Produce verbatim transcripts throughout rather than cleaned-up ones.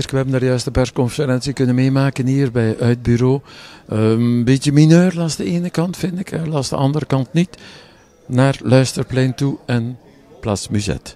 Dirk, we hebben daar juist de persconferentie kunnen meemaken hier bij Uitbureau. Uh, een beetje mineur langs de ene kant, vind ik, uh, langs de andere kant niet. Naar Luisterplein toe en Place Musette.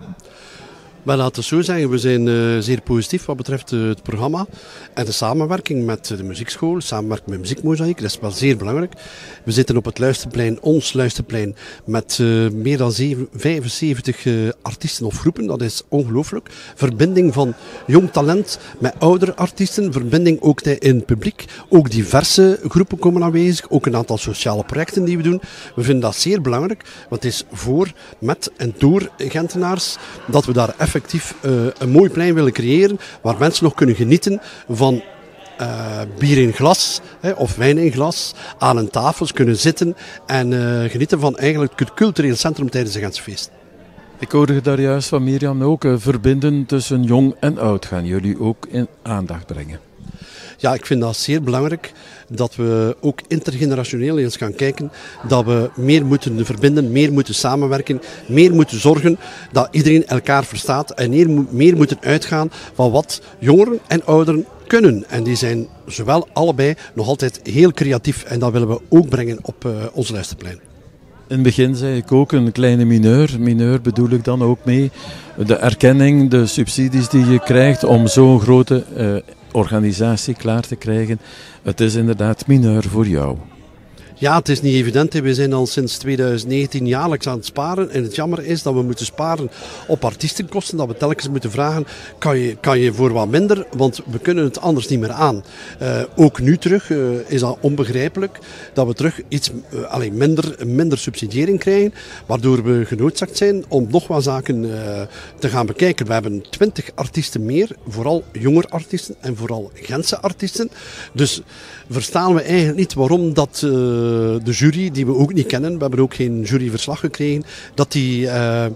Maar laten we zo zeggen, we zijn uh, zeer positief wat betreft uh, het programma en de samenwerking met de muziekschool, samenwerking met Muziekmozaïek, dat is wel zeer belangrijk. We zitten op het Luisterplein, ons Luisterplein, met uh, meer dan zeven, vijfenzeventig uh, artiesten of groepen, dat is ongelooflijk. Verbinding van jong talent met oudere artiesten, verbinding ook in het publiek, ook diverse groepen komen aanwezig, ook een aantal sociale projecten die we doen. We vinden dat zeer belangrijk, want het is voor, met en door Gentenaars dat we daar effectief effectief uh, een mooi plein willen creëren waar mensen nog kunnen genieten van uh, bier in glas hè, of wijn in glas, aan een tafel kunnen zitten en uh, genieten van eigenlijk het cultureel centrum tijdens de Gentse feest. Ik hoorde daar juist van Mirjam ook, uh, verbinden tussen jong en oud gaan jullie ook in aandacht brengen. Ja, ik vind dat zeer belangrijk dat we ook intergenerationeel eens gaan kijken, dat we meer moeten verbinden, meer moeten samenwerken, meer moeten zorgen dat iedereen elkaar verstaat en meer, meer moeten uitgaan van wat jongeren en ouderen kunnen. En die zijn zowel allebei nog altijd heel creatief en dat willen we ook brengen op uh, ons Luisterplein. In het begin zei ik ook een kleine mineur. Mineur bedoel ik dan ook mee de erkenning, de subsidies die je krijgt om zo'n grote uh, organisatie klaar te krijgen. Het is inderdaad mineur voor jou. Ja, het is niet evident. We zijn al sinds twintig negentien jaarlijks aan het sparen. En het jammer is dat we moeten sparen op artiestenkosten. Dat we telkens moeten vragen, kan je, kan je voor wat minder? Want we kunnen het anders niet meer aan. Uh, ook nu terug uh, is dat onbegrijpelijk dat we terug iets uh, alleen minder, minder subsidiëring krijgen. Waardoor we genoodzaakt zijn om nog wat zaken uh, te gaan bekijken. We hebben twintig artiesten meer. Vooral jonger artiesten en vooral Gentse artiesten. Dus verstaan we eigenlijk niet waarom dat uh, de jury, die we ook niet kennen, we hebben ook geen juryverslag gekregen, dat die uh,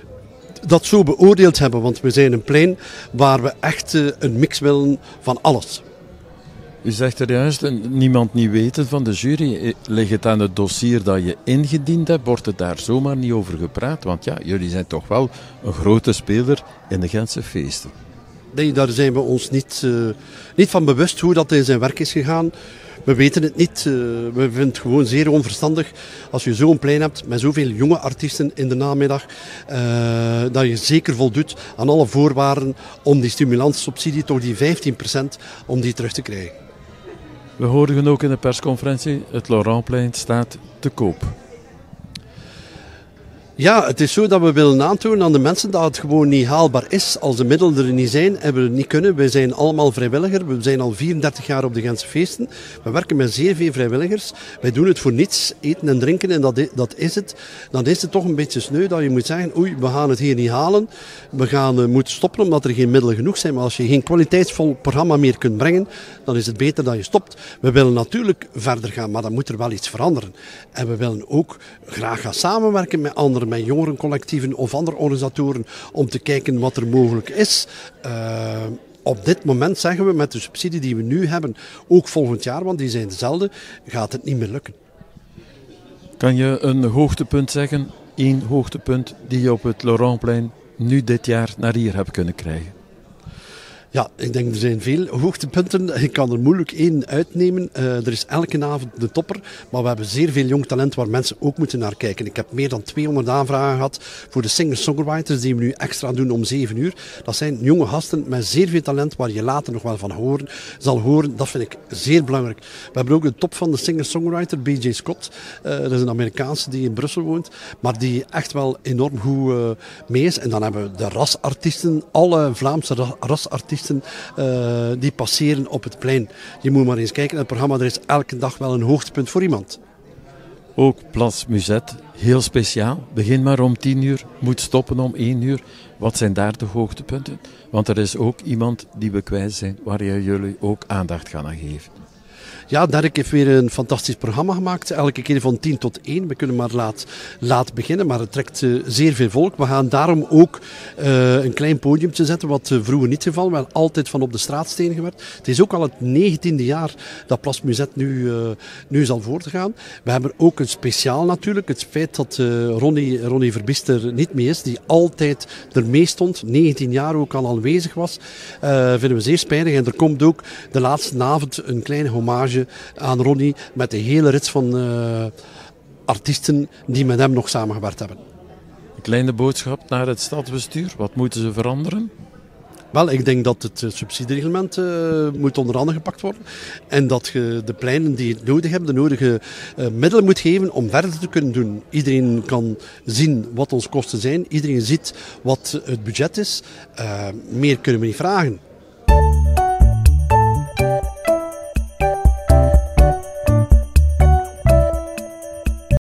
dat zo beoordeeld hebben. Want we zijn een plein waar we echt uh, een mix willen van alles. U zegt er juist, niemand niet weten van de jury. Ligt het aan het dossier dat je ingediend hebt? Wordt het daar zomaar niet over gepraat? Want ja, jullie zijn toch wel een grote speler in de Gentse feesten. Nee, daar zijn we ons niet, uh, niet van bewust hoe dat in zijn werk is gegaan. We weten het niet. Uh, we vinden het gewoon zeer onverstandig als je zo'n plein hebt met zoveel jonge artiesten in de namiddag. Uh, dat je zeker voldoet aan alle voorwaarden om die stimulantssubsidie, toch die vijftien procent, om die terug te krijgen. We hoorden ook in de persconferentie, het Laurentplein staat te koop. Ja, het is zo dat we willen aantonen aan de mensen dat het gewoon niet haalbaar is als de middelen er niet zijn en we het niet kunnen. Wij zijn allemaal vrijwilliger. We zijn al vierendertig jaar op de Gentse feesten. We werken met zeer veel vrijwilligers. Wij doen het voor niets, eten en drinken en dat, dat is het. Dan is het toch een beetje sneu dat je moet zeggen, oei, we gaan het hier niet halen. We gaan uh, moeten stoppen omdat er geen middelen genoeg zijn. Maar als je geen kwaliteitsvol programma meer kunt brengen, dan is het beter dat je stopt. We willen natuurlijk verder gaan, maar dan moet er wel iets veranderen. En we willen ook graag gaan samenwerken met anderen, met jongerencollectieven of andere organisatoren, om te kijken wat er mogelijk is. Uh, op dit moment zeggen we met de subsidie die we nu hebben, ook volgend jaar, want die zijn dezelfde, gaat het niet meer lukken. Kan je een hoogtepunt zeggen, één hoogtepunt die je op het Laurentplein nu dit jaar naar hier hebt kunnen krijgen? Ja, ik denk er zijn veel hoogtepunten. Ik kan er moeilijk één uitnemen. Uh, er is elke avond de topper, maar we hebben zeer veel jong talent waar mensen ook moeten naar kijken. Ik heb meer dan tweehonderd aanvragen gehad voor de singer-songwriters die we nu extra doen om zeven uur. Dat zijn jonge gasten met zeer veel talent waar je later nog wel van horen, zal horen. Dat vind ik zeer belangrijk. We hebben ook de top van de singer-songwriter, B J Scott. Uh, dat is een Amerikaanse die in Brussel woont, maar die echt wel enorm goed uh, mee is. En dan hebben we de rasartiesten, alle Vlaamse ra- rasartiesten. Uh, die passeren op het plein. Je moet maar eens kijken naar het programma, er is elke dag wel een hoogtepunt voor iemand. Ook Place Musette, heel speciaal. Begin maar om tien uur, moet stoppen om één uur. Wat zijn daar de hoogtepunten? Want er is ook iemand die we kwijt zijn, waar jullie ook aandacht gaan aan geven. Ja, Derk heeft weer een fantastisch programma gemaakt. Elke keer van tien tot één. We kunnen maar laat, laat beginnen, maar het trekt uh, zeer veel volk. We gaan daarom ook uh, een klein podiumtje zetten, wat uh, vroeger niet geval. We hebben altijd van op de straatsteen gewerkt. Het is ook al het negentiende jaar dat Place Musette nu, uh, nu zal voortgaan. We hebben ook een speciaal natuurlijk. Het feit dat uh, Ronnie, Ronnie Verbist er niet mee is, die altijd ermee stond, negentien jaar ook al aanwezig was, uh, vinden we zeer spijtig. En er komt ook de laatste avond een kleine hommage aan Ronnie met de hele rits van uh, artiesten die met hem nog samengewerkt hebben. Een kleine boodschap naar het stadsbestuur. Wat moeten ze veranderen? Wel, ik denk dat het subsidiereglement uh, moet onder handen gepakt worden. En dat je de pleinen die het nodig hebben, de nodige uh, middelen moet geven om verder te kunnen doen. Iedereen kan zien wat onze kosten zijn. Iedereen ziet wat het budget is. Uh, meer kunnen we niet vragen.